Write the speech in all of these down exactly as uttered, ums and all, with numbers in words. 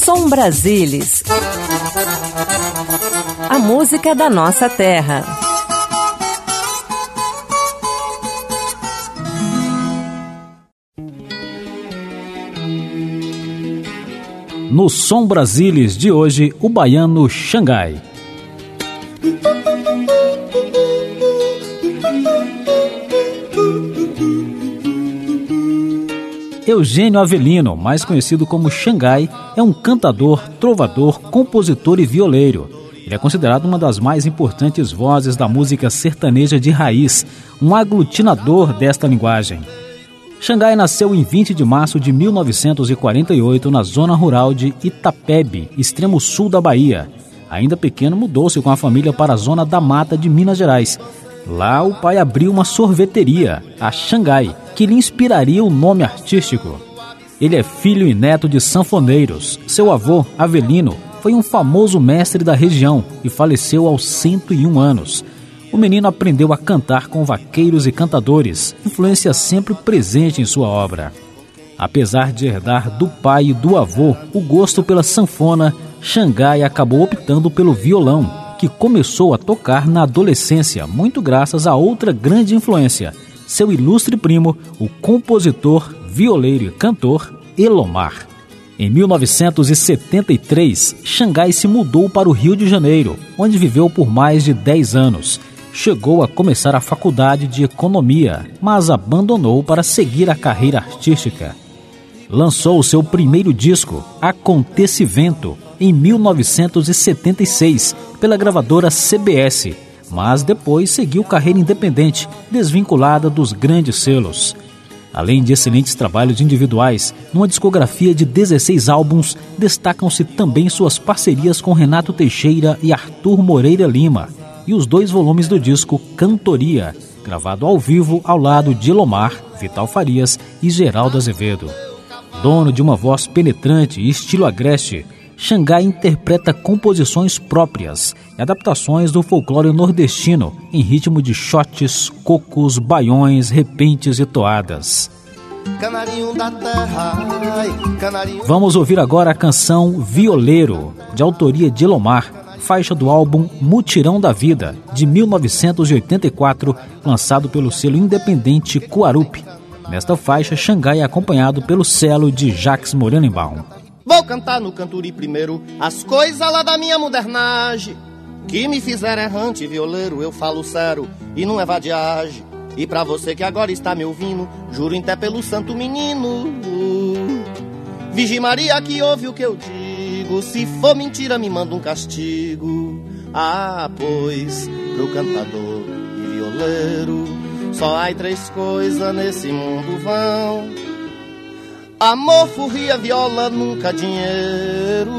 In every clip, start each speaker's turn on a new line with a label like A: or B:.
A: Som Brasilis. A música da nossa terra.
B: No Som Brasilis de hoje, o baiano Xangai. Eugênio Avelino, mais conhecido como Xangai, é um cantador, trovador, compositor e violeiro. Ele é considerado uma das mais importantes vozes da música sertaneja de raiz, um aglutinador desta linguagem. Xangai nasceu em vinte de março de mil novecentos e quarenta e oito na zona rural de Itapebe, extremo sul da Bahia. Ainda pequeno, mudou-se com a família para a zona da Mata de Minas Gerais. Lá, o pai abriu uma sorveteria, a Xangai, que lhe inspiraria o nome artístico. Ele é filho e neto de sanfoneiros. Seu avô, Avelino, foi um famoso mestre da região e faleceu aos cento e um anos. O menino aprendeu a cantar com vaqueiros e cantadores, influência sempre presente em sua obra. Apesar de herdar do pai e do avô o gosto pela sanfona, Xangai acabou optando pelo violão, que começou a tocar na adolescência, muito graças a outra grande influência, seu ilustre primo, o compositor, violeiro e cantor Elomar. Em mil novecentos e setenta e três, Xangai se mudou para o Rio de Janeiro, onde viveu por mais de dez anos. Chegou a começar a faculdade de economia, mas abandonou para seguir a carreira artística. Lançou o seu primeiro disco, Acontecimento, em mil novecentos e setenta e seis, pela gravadora C B S, mas depois seguiu carreira independente, desvinculada dos grandes selos. Além de excelentes trabalhos individuais, numa discografia de dezesseis álbuns, destacam-se também suas parcerias com Renato Teixeira e Arthur Moreira Lima, e os dois volumes do disco Cantoria, gravado ao vivo ao lado de Elomar, Vital Farias e Geraldo Azevedo. Dono de uma voz penetrante e estilo agreste, Xangai interpreta composições próprias e adaptações do folclore nordestino em ritmo de xotes, cocos, baiões, repentes e toadas. Canarinho da terra, ai, canarinho... Vamos ouvir agora a canção Violeiro, de autoria de Elomar, faixa do álbum Mutirão da Vida, de mil novecentos e oitenta e quatro, lançado pelo selo independente Coarup. Nesta faixa, Xangai é acompanhado pelo selo de Jacques Morenenbaum.
C: Vou cantar no canturi primeiro as coisas lá da minha modernagem, que me fizeram errante violeiro, eu falo sério e não é vadiagem. E pra você que agora está me ouvindo, juro até pelo santo menino, Virgem Maria que ouve o que eu digo, se for mentira me manda um castigo. Ah, pois, pro cantador e violeiro, só há três coisas nesse mundo vão: amor, furria, viola, nunca dinheiro.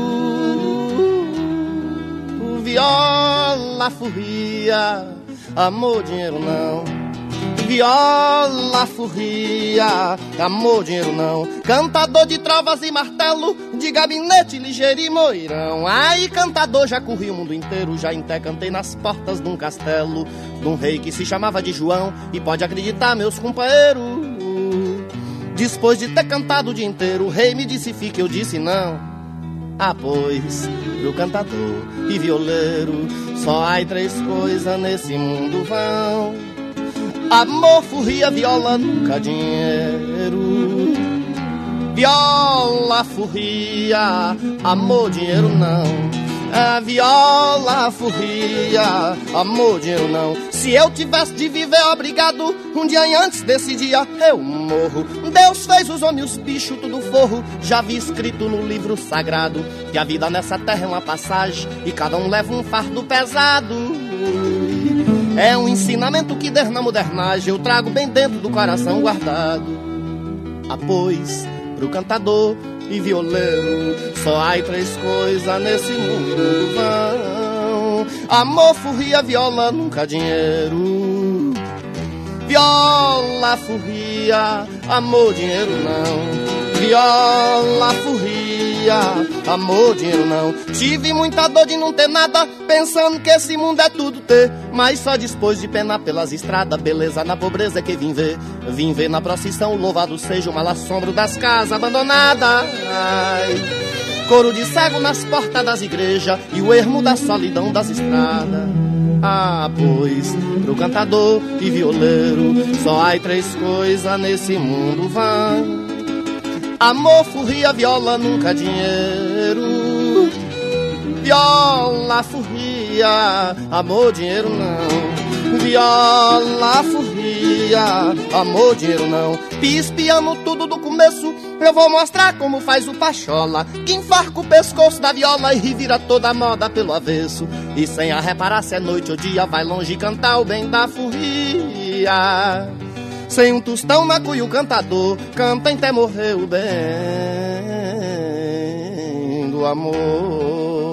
C: Viola, furria, amor, dinheiro não. Viola, furria, amor, dinheiro não. Cantador de trovas e martelo, de gabinete ligeiro e moirão. Ai, cantador, já corri o mundo inteiro, já até cantei nas portas de um castelo, de um rei que se chamava de João. E pode acreditar, meus companheiros, depois de ter cantado o dia inteiro, o rei me disse fique, eu disse não. Ah, pois, pro cantador e violeiro, só há três coisas nesse mundo vão: amor, furria, viola, nunca dinheiro. Viola, furria, amor, dinheiro não. A viola, furria, amor, dinheiro não. Se eu tivesse de viver obrigado, um dia antes desse dia eu morro. Deus fez os homens e os bichos tudo forro. Já vi escrito no livro sagrado que a vida nessa terra é uma passagem e cada um leva um fardo pesado. É um ensinamento que desde na modernagem eu trago bem dentro do coração guardado. Ah, pois, pro cantador e violeiro, só há três coisas nesse mundo vão: amor, furria, viola, nunca dinheiro. Viola, furria, amor, dinheiro não. Viola, furria, amor, dinheiro não. Tive muita dor de não ter nada, pensando que esse mundo é tudo ter, mas só depois de penar pelas estradas, beleza na pobreza que vim ver. Vim ver na procissão, louvado seja o mal assombro das casas abandonadas. Ai, coro de cego nas portas das igrejas e o ermo da solidão das estradas. Ah, pois, pro cantador e violeiro só há três coisas nesse mundo vão: amor, furria, viola, nunca dinheiro. Viola, furria, amor, dinheiro não. Viola, furria, amor, dinheiro não. Pispiando tudo do começo, eu vou mostrar como faz o Pachola, que enfarca o pescoço da viola e revira toda a moda pelo avesso. E sem a reparar se é noite ou dia, vai longe cantar o bem da furria. Sem um tostão na cuia o cantador canta até morrer o bem do amor.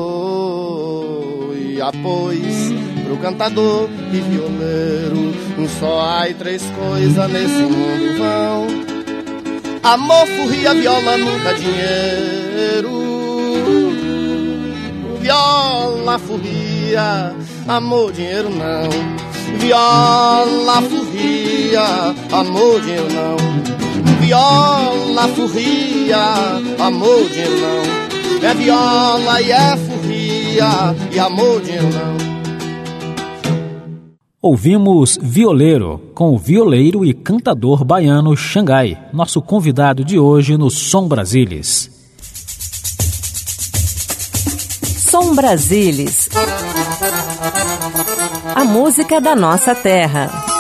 C: E após pro cantador e violeiro só há três coisas nesse mundo vão: amor, furria, viola, nunca dinheiro. Viola, furria, amor, dinheiro não. Viola, furria, amor, dinheiro não. Viola, furria, amor, dinheiro não. É viola e é furria e amor, dinheiro não.
B: Ouvimos Violeiro, com o violeiro e cantador baiano Xangai, nosso convidado de hoje no Som Brasilis.
A: Som Brasilis, a música da nossa terra.